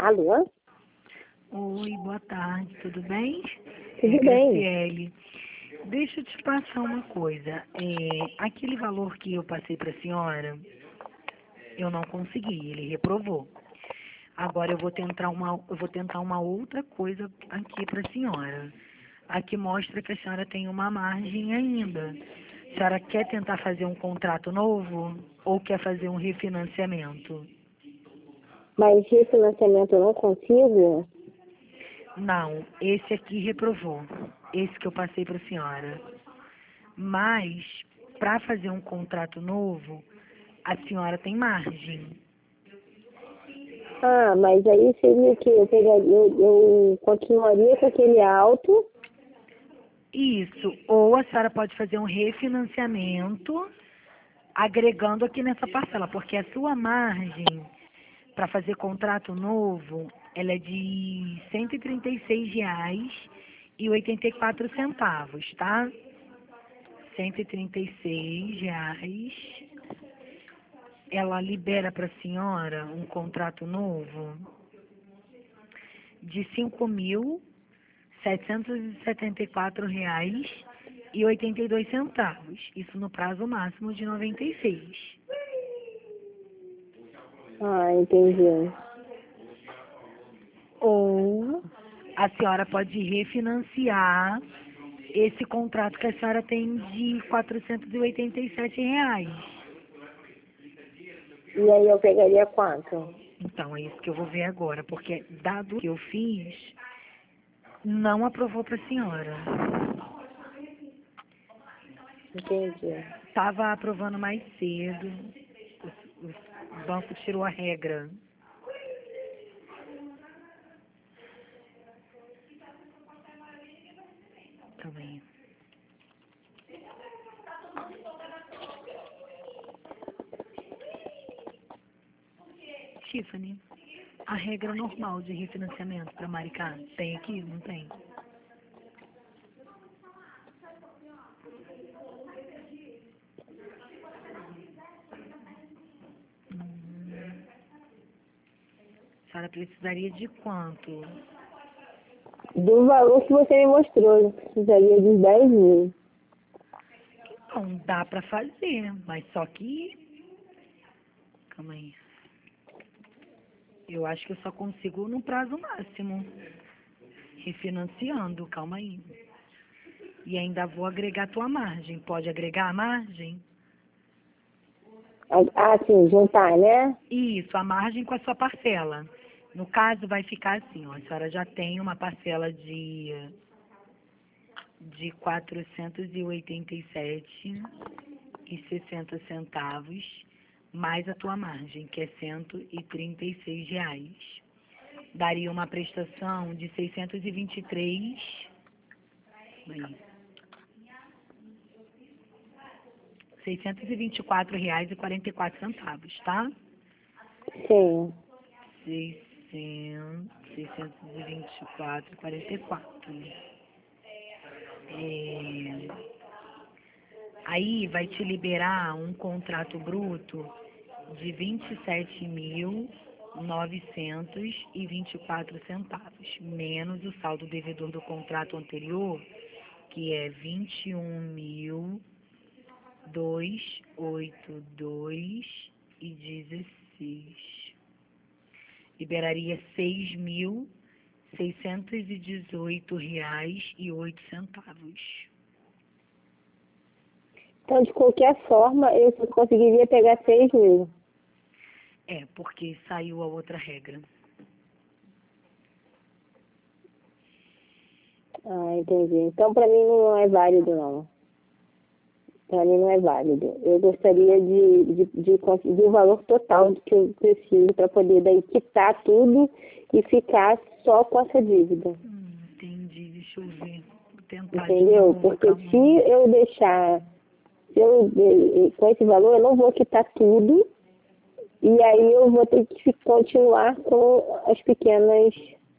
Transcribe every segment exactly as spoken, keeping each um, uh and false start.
Alô? Oi, boa tarde, tudo bem? Tudo é, bem. Graciele, deixa eu te passar uma coisa. É, aquele valor que eu passei para a senhora, eu não consegui, ele reprovou. Agora eu vou tentar uma, eu vou tentar uma outra coisa aqui para a senhora. Aqui mostra que a senhora tem uma margem ainda. A senhora quer tentar fazer um contrato novo ou quer fazer um refinanciamento? Mas refinanciamento eu não consigo? Não, esse aqui reprovou. Esse que eu passei para a senhora. Mas, para fazer um contrato novo, a senhora tem margem. Ah, mas aí seria que eu pegaria, eu, eu continuaria com aquele alto. Isso. Ou a senhora pode fazer um refinanciamento agregando aqui nessa parcela, porque a sua margem para fazer contrato novo, ela é de cento e trinta e seis reais e oitenta e quatro centavos, tá? cento e trinta e seis reais. Ela libera para a senhora um contrato novo de cinco mil setecentos e setenta e quatro reais e oitenta e dois centavos. Isso no prazo máximo de noventa e seis. Ah, entendi. Ou a senhora pode refinanciar esse contrato que a senhora tem de quatrocentos e oitenta e sete reais. E aí eu pegaria quanto? Então, é isso que eu vou ver agora, porque dado que eu fiz, não aprovou para a senhora. Entendi. Estava aprovando mais cedo, o, o banco tirou a regra. Calma aí. Tiffany, a regra normal de refinanciamento para Maricá, tem aqui? Não tem? Hum, a senhora precisaria de quanto? Do valor que você me mostrou, eu precisaria de dez mil. Não, dá para fazer, mas só que... Calma aí. Eu acho que eu só consigo no prazo máximo. Refinanciando, calma aí. E ainda vou agregar a tua margem. Pode agregar a margem? Ah, sim, juntar, né? Isso, a margem com a sua parcela. No caso, vai ficar assim, ó. A senhora já tem uma parcela de, de quatrocentos e oitenta e sete e sessenta centavos, mais a tua margem, que é cento e trinta e seis reais. Daria uma prestação de seiscentos e vinte e três. Aí, seiscentos e vinte e quatro reais e quarenta e quatro centavos, tá? Sim. seiscentos, seiscentos e vinte e quatro e quarenta e quatro. É, aí vai te liberar um contrato bruto de vinte e sete mil novecentos e vinte e quatro centavos, menos o saldo devedor do contrato anterior, que é vinte e um mil duzentos e oitenta e dois e dezesseis. Liberaria seis mil seiscentos e dezoito reais e oito centavos. Então, de qualquer forma, eu só conseguiria pegar seis mil. É, porque saiu a outra regra. Ah, entendi. Então, para mim não é válido, não. Para mim não é válido. Eu gostaria de, de, de conseguir o valor total que eu preciso para poder daí quitar tudo e ficar só com essa dívida. Hum, entendi, deixa eu ver. Vou tentar de Entendeu? novo, Porque calma se aí. eu deixar, se eu, eh, com esse valor, eu não vou quitar tudo e aí eu vou ter que continuar com as pequenas.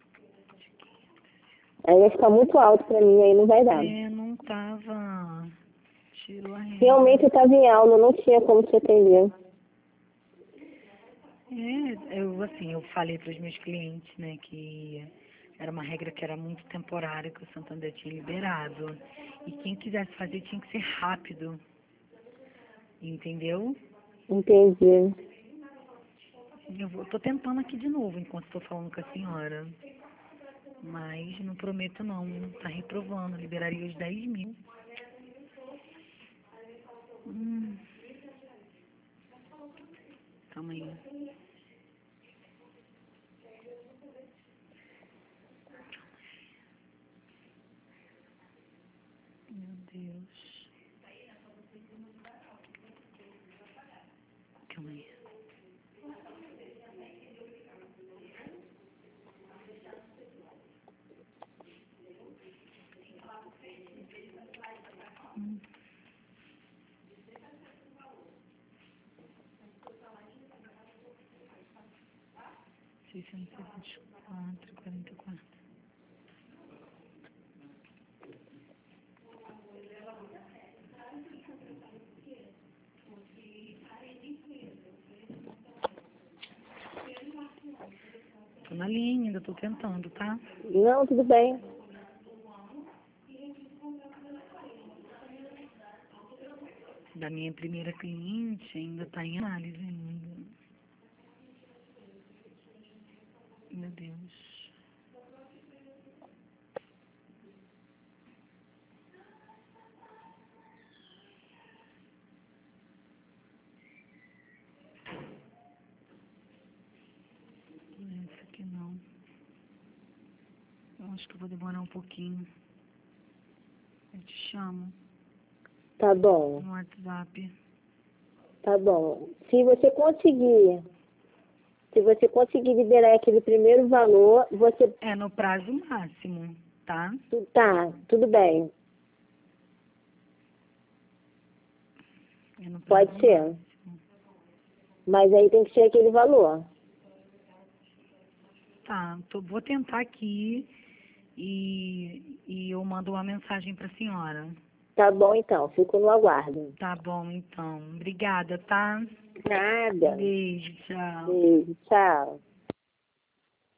Aí vai ficar muito alto para mim, aí não vai dar. É, não tava. Tirou a regra. Realmente eu estava em aula, não tinha como te atender. É, eu assim, eu falei para os meus clientes, né, que era uma regra que era muito temporária, que o Santander tinha liberado. E quem quisesse fazer tinha que ser rápido, entendeu? Entendi. Eu vou, tô tentando aqui de novo enquanto estou falando com a senhora. Mas não prometo não, tá reprovando, liberaria os dez mil. Hum, calma aí. Meu Deus. Calma aí. Hum. seiscentos e vinte e quatro, quarenta e quatro. Tô na linha, ainda tô tentando, tá? Não, tudo bem. Da minha primeira cliente ainda tá em análise ainda. Meu Deus. Essa aqui não. Eu acho que eu vou demorar um pouquinho. Eu te chamo Tá bom, no WhatsApp. tá bom. Se você conseguir, se você conseguir liberar aquele primeiro valor, você... É no prazo máximo, tá? tu- Tá, tudo bem. É no prazo Pode ser. máximo. Mas aí tem que ser aquele valor. Tá, tô, vou tentar aqui e, e eu mando uma mensagem pra senhora. Tá bom, então. Fico no aguardo. Tá bom, então. Obrigada, tá? Nada. Beijo, tchau. Beijo, tchau.